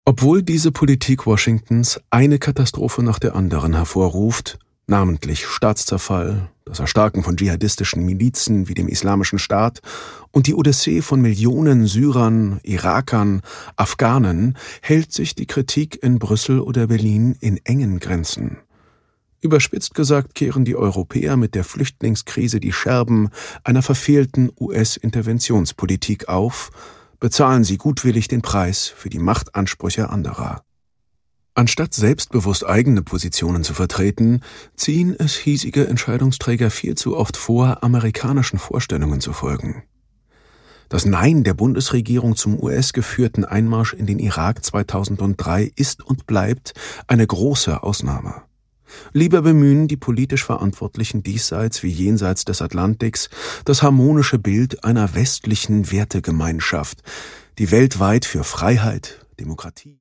Obwohl diese Politik Washingtons eine Katastrophe nach der anderen hervorruft, namentlich Staatszerfall, das Erstarken von dschihadistischen Milizen wie dem Islamischen Staat und die Odyssee von Millionen Syrern, Irakern, Afghanen, hält sich die Kritik in Brüssel oder Berlin in engen Grenzen. Überspitzt gesagt kehren die Europäer mit der Flüchtlingskrise die Scherben einer verfehlten US-Interventionspolitik auf, bezahlen sie gutwillig den Preis für die Machtansprüche anderer. Anstatt selbstbewusst eigene Positionen zu vertreten, ziehen es hiesige Entscheidungsträger viel zu oft vor, amerikanischen Vorstellungen zu folgen. Das Nein der Bundesregierung zum US-geführten Einmarsch in den Irak 2003 ist und bleibt eine große Ausnahme. Lieber bemühen die politisch Verantwortlichen diesseits wie jenseits des Atlantiks das harmonische Bild einer westlichen Wertegemeinschaft, die weltweit für Freiheit, Demokratie